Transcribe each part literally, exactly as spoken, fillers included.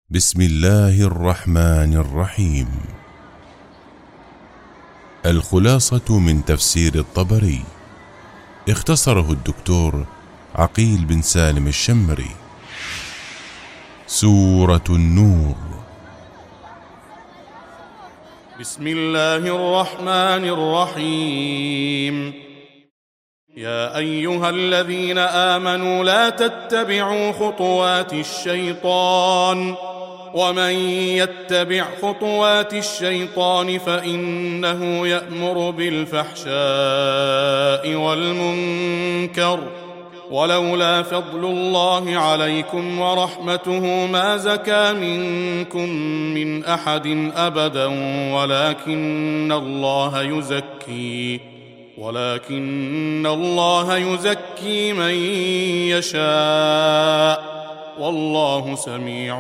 بسم الله الرحمن الرحيم. الخلاصة من تفسير الطبري، اختصره الدكتور عقيل بن سالم الشمري. سورة النور. بسم الله الرحمن الرحيم. يا أيها الذين آمنوا لا تتبعوا خطوات الشيطان، ومن يتبع خطوات الشيطان فإنه يأمر بالفحشاء والمنكر، ولولا فضل الله عليكم ورحمته ما زكى منكم من أحد أبدا، ولكن الله يزكي ولكن الله يزكي من يشاء، والله سميع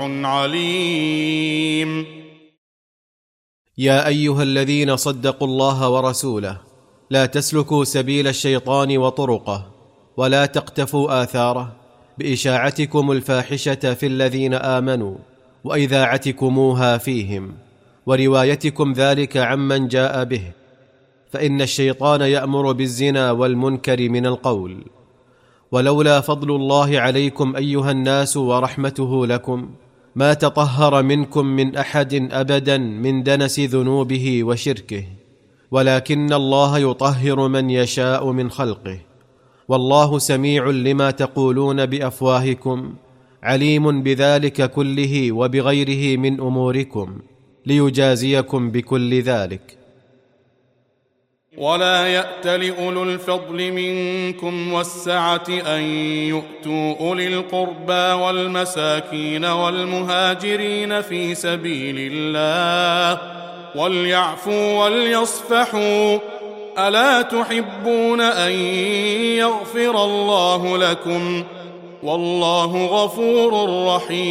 عليم. يا أيها الذين صدقوا الله ورسوله لا تسلكوا سبيل الشيطان وطرقه، ولا تقتفوا آثاره بإشاعتكم الفاحشة في الذين آمنوا وإذاعتكموها فيهم وروايتكم ذلك عمن جاء به، فإن الشيطان يأمر بالزنا والمنكر من القول. ولولا فضل الله عليكم أيها الناس ورحمته لكم ما تطهر منكم من أحد أبدا من دنس ذنوبه وشركه، ولكن الله يطهر من يشاء من خلقه، والله سميع لما تقولون بأفواهكم، عليم بذلك كله وبغيره من أموركم، ليجازيكم بكل ذلك. ولا يأتل أولو الفضل منكم والسعة أن يؤتوا أولي القربى والمساكين والمهاجرين في سبيل الله، وليعفوا وليصفحوا، ألا تحبون أن يغفر الله لكم، والله غفور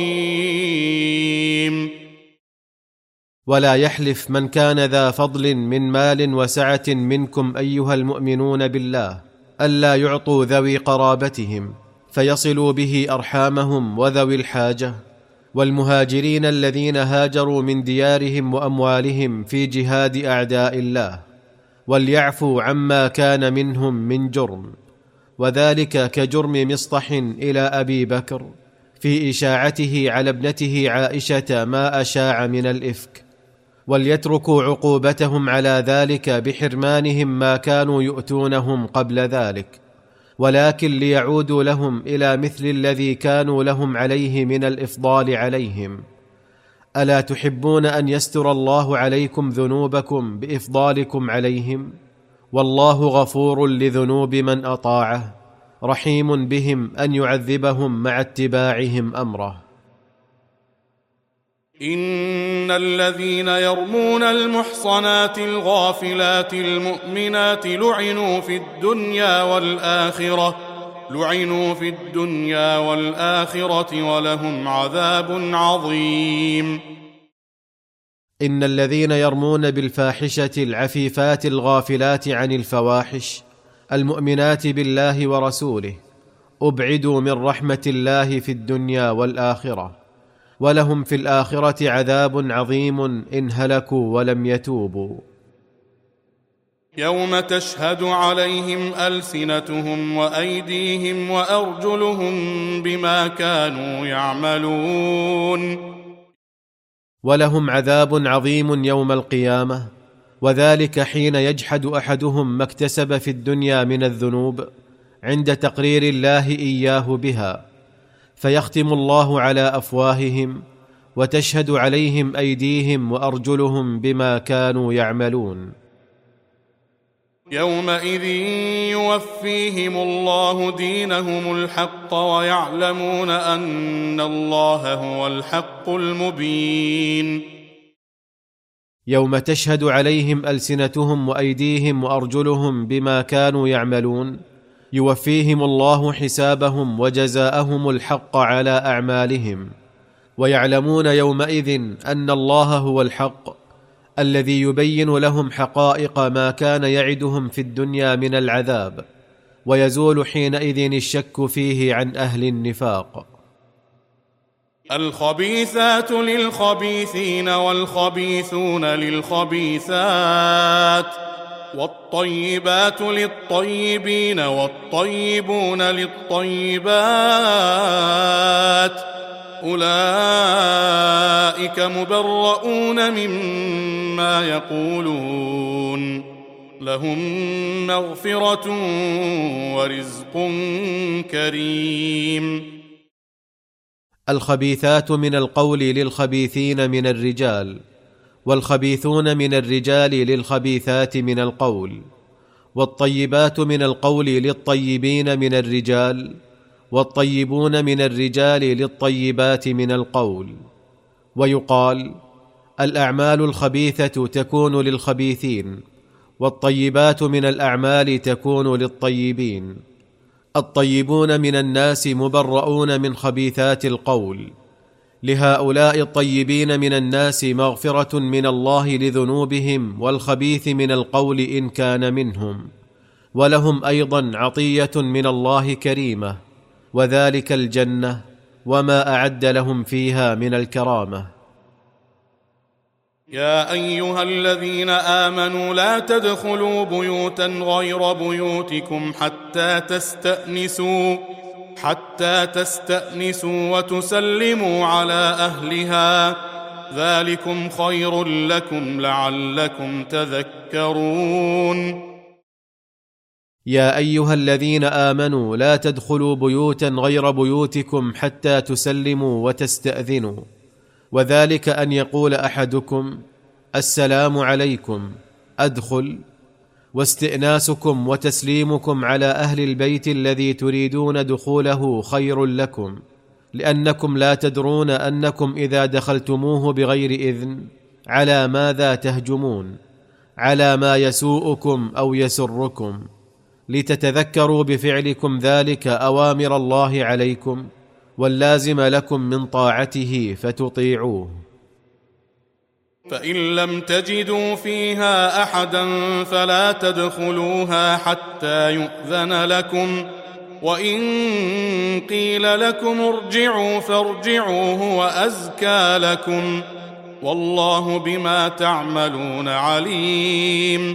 رحيم. ولا يحلف من كان ذا فضل من مال وسعة منكم أيها المؤمنون بالله ألا يعطوا ذوي قرابتهم فيصلوا به أرحامهم وذوي الحاجة، والمهاجرين الذين هاجروا من ديارهم وأموالهم في جهاد أعداء الله، وليعفوا عما كان منهم من جرم، وذلك كجرم مصطح إلى أبي بكر في إشاعته على ابنته عائشة ما أشاع من الإفك، وليتركوا عقوبتهم على ذلك بحرمانهم ما كانوا يؤتونهم قبل ذلك، ولكن ليعودوا لهم إلى مثل الذي كانوا لهم عليه من الإفضال عليهم. ألا تحبون أن يستر الله عليكم ذنوبكم بإفضالكم عليهم، والله غفور لذنوب من أطاعه، رحيم بهم أن يعذبهم مع اتباعهم أمره. إن الذين يرمون المحصنات الغافلات المؤمنات لعنوا في الدنيا والآخرة لعنوا في الدنيا والآخرة ولهم عذاب عظيم. إن الذين يرمون بالفاحشة العفيفات الغافلات عن الفواحش المؤمنات بالله ورسوله أبعدوا من رحمة الله في الدنيا والآخرة، ولهم في الآخرة عذاب عظيم إن هلكوا ولم يتوبوا. يوم تشهد عليهم ألسنتهم وأيديهم وأرجلهم بما كانوا يعملون. ولهم عذاب عظيم يوم القيامة، وذلك حين يجحد أحدهم ما اكتسب في الدنيا من الذنوب عند تقرير الله إياه بها، فيختم الله على أفواههم وتشهد عليهم أيديهم وأرجلهم بما كانوا يعملون. يومئذ يوفيهم الله دينهم الحق ويعلمون أن الله هو الحق المبين. يوم تشهد عليهم ألسنتهم وأيديهم وأرجلهم بما كانوا يعملون، يوفيهم الله حسابهم وجزاءهم الحق على أعمالهم، ويعلمون يومئذ أن الله هو الحق الذي يبين لهم حقائق ما كان يعدهم في الدنيا من العذاب، ويزول حينئذ الشك فيه عن أهل النفاق. الخبيثات للخبيثين والخبيثون للخبيثات والطيبات للطيبين والطيبون للطيبات أولئك مبرؤون مما يقولون لهم مغفرة ورزق كريم. الخبيثات من القول للخبيثين من الرجال، والخبيثون من الرجال للخبيثات من القول، والطيبات من القول للطيبين من الرجال، والطيبون من الرجال للطيبات من القول. ويقال: الأعمال الخبيثة تكون للخبيثين، والطيبات من الأعمال تكون للطيبين. الطيبون من الناس مبرؤون من خبيثات القول، لهؤلاء الطيبين من الناس مغفرة من الله لذنوبهم والخبيث من القول إن كان منهم، ولهم أيضا عطية من الله كريمة، وذلك الجنة وما أعد لهم فيها من الكرامة. يا أيها الذين آمنوا لا تدخلوا بيوتا غير بيوتكم حتى تستأنسوا حتى تستأنسوا وتسلموا على أهلها، ذلكم خير لكم لعلكم تذكرون. يا أيها الذين آمنوا لا تدخلوا بيوتا غير بيوتكم حتى تسلموا وتستأذنوا، وذلك أن يقول أحدكم: السلام عليكم، أدخل، واستئناسكم وتسليمكم على أهل البيت الذي تريدون دخوله خير لكم، لأنكم لا تدرون أنكم إذا دخلتموه بغير إذن على ماذا تهجمون، على ما يسوءكم أو يسركم، لتتذكروا بفعلكم ذلك أوامر الله عليكم واللازم لكم من طاعته فتطيعوه. فإن لم تجدوا فيها أحدا فلا تدخلوها حتى يؤذن لكم، وإن قيل لكم ارجعوا فارجعوا هو أزكى لكم، والله بما تعملون عليم.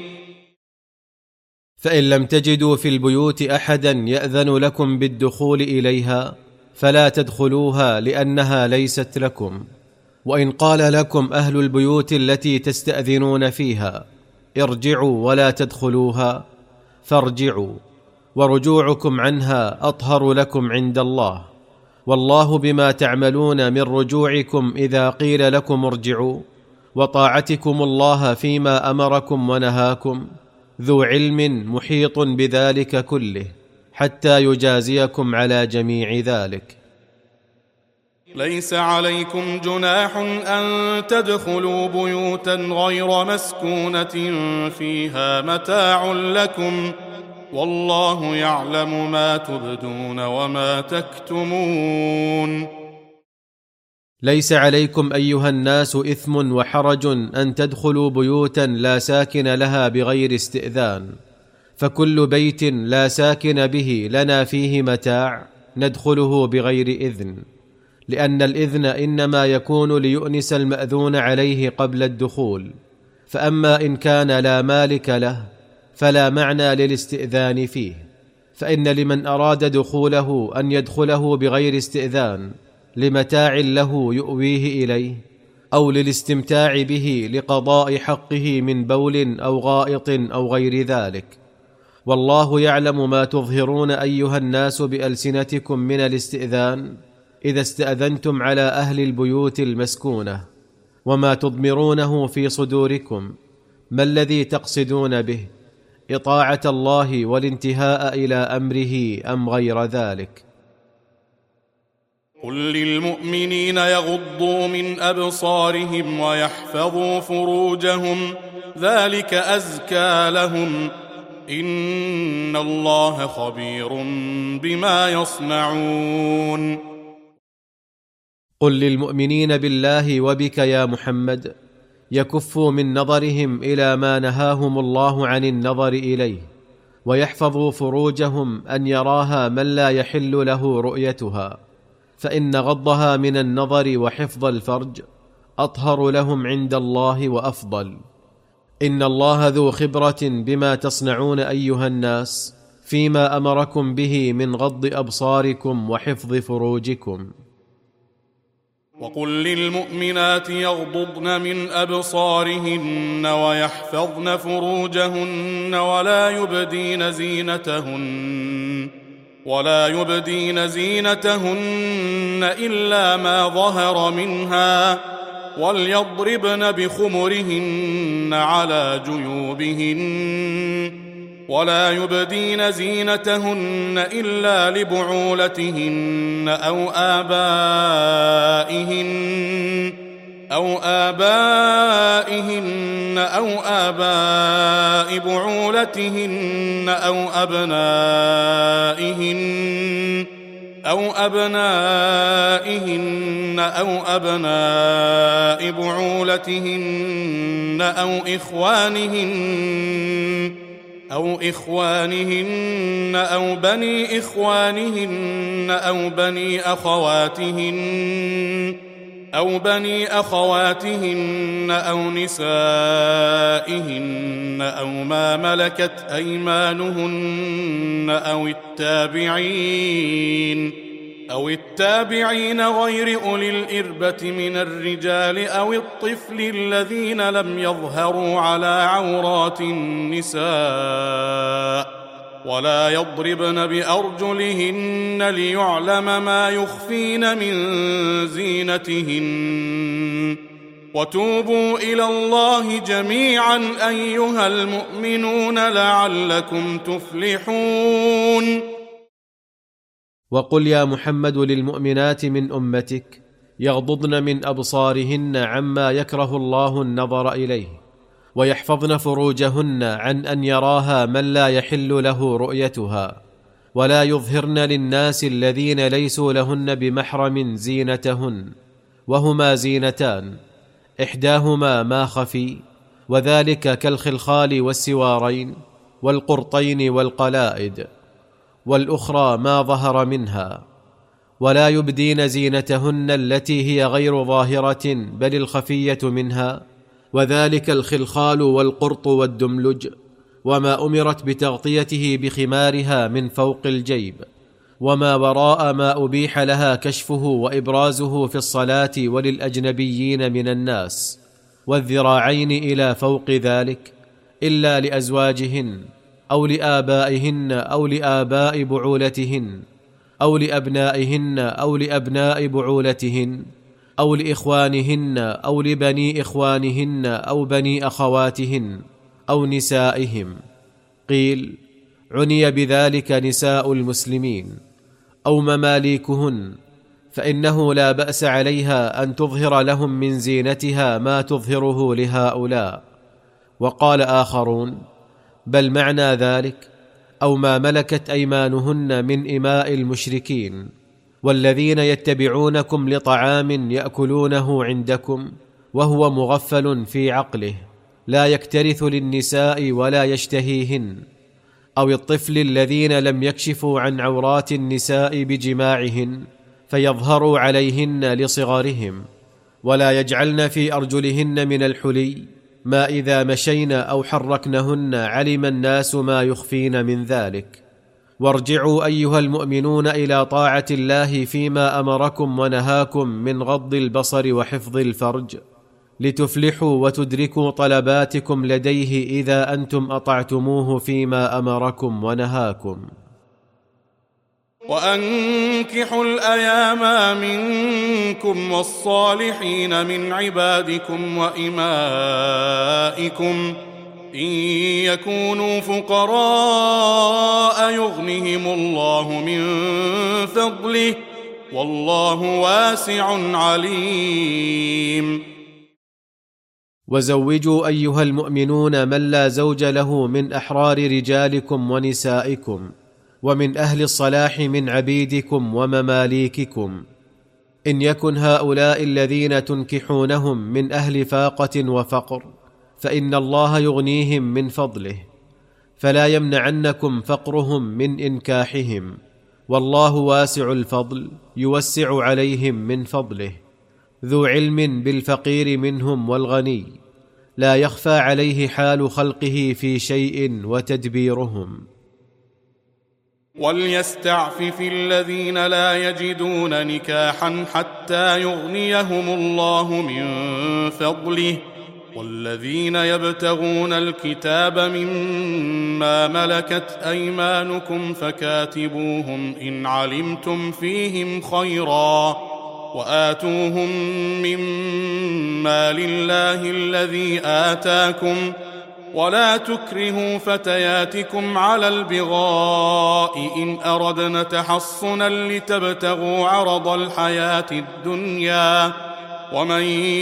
فإن لم تجدوا في البيوت أحدا يأذن لكم بالدخول إليها فلا تدخلوها لأنها ليست لكم. وإن قال لكم أهل البيوت التي تستأذنون فيها: ارجعوا ولا تدخلوها، فارجعوا، ورجوعكم عنها أطهر لكم عند الله، والله بما تعملون من رجوعكم إذا قيل لكم ارجعوا وطاعتكم الله فيما أمركم ونهاكم ذو علم محيط بذلك كله حتى يجازيكم على جميع ذلك. ليس عليكم جناح أن تدخلوا بيوتا غير مسكونة فيها متاع لكم، والله يعلم ما تبدون وما تكتمون. ليس عليكم أيها الناس إثم وحرج أن تدخلوا بيوتا لا ساكن لها بغير استئذان، فكل بيت لا ساكن به لنا فيه متاع ندخله بغير إذن، لأن الإذن إنما يكون ليؤنس المأذون عليه قبل الدخول، فأما إن كان لا مالك له فلا معنى للاستئذان فيه، فإن لمن أراد دخوله أن يدخله بغير استئذان لمتاع له يؤويه إليه، أو للاستمتاع به لقضاء حقه من بول أو غائط أو غير ذلك. والله يعلم ما تظهرون أيها الناس بألسنتكم من الاستئذان إذا استأذنتم على أهل البيوت المسكونة، وما تضمرونه في صدوركم، ما الذي تقصدون به، إطاعة الله والانتهاء إلى أمره أم غير ذلك. قل للمؤمنين يغضوا من أبصارهم ويحفظوا فروجهم، ذلك أزكى لهم، إن الله خبير بما يصنعون. قل للمؤمنين بالله وبك يا محمد يكفوا من نظرهم إلى ما نهاهم الله عن النظر إليه، ويحفظوا فروجهم أن يراها من لا يحل له رؤيتها، فإن غضها من النظر وحفظ الفرج أطهر لهم عند الله وأفضل. إن الله ذو خبرة بما تصنعون أيها الناس فيما أمركم به من غض أبصاركم وحفظ فروجكم. وقل للمؤمنات يغضضن من أبصارهن ويحفظن فروجهن ولا يبدين زينتهن ولا يبدين زينتهن إلا ما ظهر منها وليضربن بخمرهن على جيوبهن ولا يبدين زينتهن إلا لبعولتهن أو آبائهن أو آبائهن أو آباء بعولتهن أو أبنائهن أو أبنائهن أو أبناء بعولتهن أو إخوانهن أو إخوانهن أو بني إخوانهن أو بني أخواتهن أو بني أخواتهن أو نسائهن أو ما ملكت أيمانهن أو التابعين أو التابعين غير أولي الإربة من الرجال أو الطفل الذين لم يظهروا على عورات النساء ولا يضربن بأرجلهن ليعلم ما يخفين من زينتهن وتوبوا إلى الله جميعا أيها المؤمنون لعلكم تفلحون. وقل يا محمد للمؤمنات من أمتك يغضضن من أبصارهن عما يكره الله النظر إليه ويحفظن فروجهن عن أن يراها من لا يحل له رؤيتها ولا يظهرن للناس الذين ليسوا لهن بمحرم زينتهن، وهما زينتان إحداهما ما خفي وذلك كالخلخال والسوارين والقرطين والقلائد، والأخرى ما ظهر منها. ولا يبدين زينتهن التي هي غير ظاهرة بل الخفية منها، وذلك الخلخال والقرط والدملج، وما أمرت بتغطيته بخمارها من فوق الجيب، وما وراء ما أبيح لها كشفه وإبرازه في الصلاة وللأجنبيين من الناس، والذراعين إلى فوق ذلك، إلا لأزواجهن أو لآبائهن أو لآباء بعولتهن أو لأبنائهن أو لأبناء بعولتهن أو لإخوانهن أو لبني إخوانهن أو بني أخواتهن أو نسائهم. قيل عني بذلك نساء المسلمين أو مماليكهن، فإنه لا بأس عليها أن تظهر لهم من زينتها ما تظهره لهؤلاء. وقال آخرون بل معنى ذلك أو ما ملكت أيمانهن من إماء المشركين، والذين يتبعونكم لطعام يأكلونه عندكم وهو مغفل في عقله لا يكترث للنساء ولا يشتهيهن، أو الطفل الذين لم يكشفوا عن عورات النساء بجماعهن فيظهروا عليهن لصغرهم، ولا يجعلن في أرجلهن من الحلي ما إذا مشين أو حركنهن علم الناس ما يخفين من ذلك. وارجعوا أيها المؤمنون إلى طاعة الله فيما أمركم ونهاكم من غض البصر وحفظ الفرج، لتفلحوا وتدركوا طلباتكم لديه إذا أنتم أطعتموه فيما أمركم ونهاكم. وأنكحوا الأيام منكم والصالحين من عبادكم وإمائكم إن يكونوا فقراء يغنهم الله من فضله والله واسع عليم. وزوجوا أيها المؤمنون من لا زوج له من أحرار رجالكم ونسائكم ومن أهل الصلاح من عبيدكم ومماليككم، إن يكن هؤلاء الذين تنكحونهم من أهل فاقة وفقر فإن الله يغنيهم من فضله، فلا يمنعنكم فقرهم من إنكاحهم، والله واسع الفضل يوسع عليهم من فضله، ذو علم بالفقير منهم والغني، لا يخفى عليه حال خلقه في شيء وتدبيرهم. وليستعفف الذين لا يجدون نكاحا حتى يغنيهم الله من فضله، والذين يبتغون الكتاب مما ملكت أيمانكم فكاتبوهم إن علمتم فيهم خيرا، وآتوهم مما لله الذي آتاكم، ولا تكرهوا فتياتكم على البغاء إن أردنا تحصنا لتبتغوا عرض الحياة الدنيا، ومن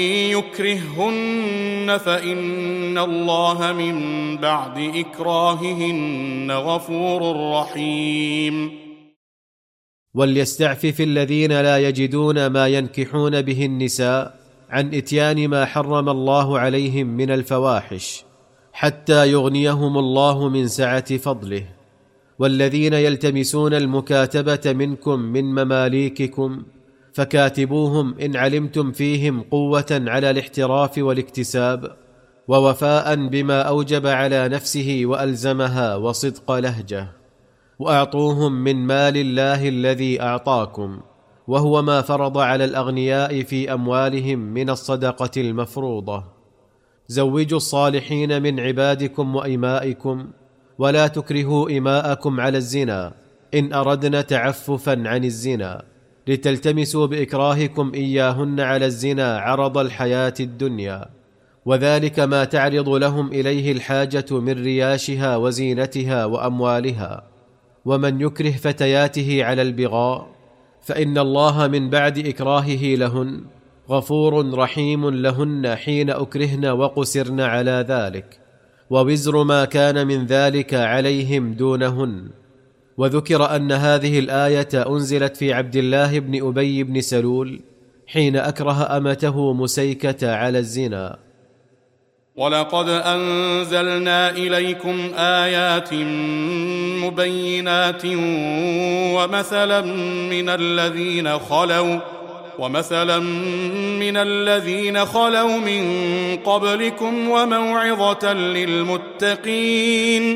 يكرههن فإن الله من بعد إكراههن غفور رحيم. وليستعفف الذين لا يجدون ما ينكحون به النساء عن إتيان ما حرم الله عليهم من الفواحش حتى يغنيهم الله من سعة فضله، والذين يلتمسون المكاتبة منكم من مماليككم فكاتبوهم إن علمتم فيهم قوة على الاحتراف والاكتساب، ووفاء بما أوجب على نفسه وألزمها وصدق لهجة، وأعطوهم من مال الله الذي أعطاكم، وهو ما فرض على الأغنياء في أموالهم من الصدقة المفروضة. زوجوا الصالحين من عبادكم وإمائكم، ولا تكرهوا إماءكم على الزنا إن أردنا تعففا عن الزنا، لتلتمسوا بإكراهكم إياهن على الزنا عرض الحياة الدنيا، وذلك ما تعرض لهم إليه الحاجة من رياشها وزينتها وأموالها. ومن يكره فتياته على البغاء فإن الله من بعد إكراهه لهن غفور رحيم لهن حين أكرهن وقسرن على ذلك، ووزر ما كان من ذلك عليهم دونهن. وذكر أن هذه الآية أنزلت في عبد الله بن أبي بن سلول حين أكره أمته مسيكة على الزنا. ولقد أنزلنا إليكم آيات مبينات ومثلا من الذين خلوا ومثلا من الذين خلوا من قبلكم وموعظة للمتقين.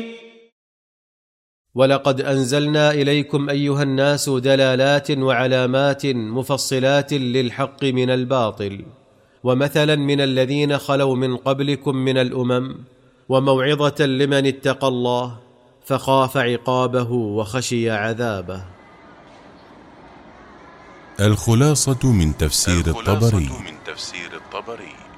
ولقد أنزلنا إليكم أيها الناس دلالات وعلامات مفصلات للحق من الباطل، ومثلا من الذين خلوا من قبلكم من الأمم، وموعظة لمن اتقى الله فخاف عقابه وخشي عذابه. الخلاصة من تفسير الخلاصة الطبري. من تفسير الطبري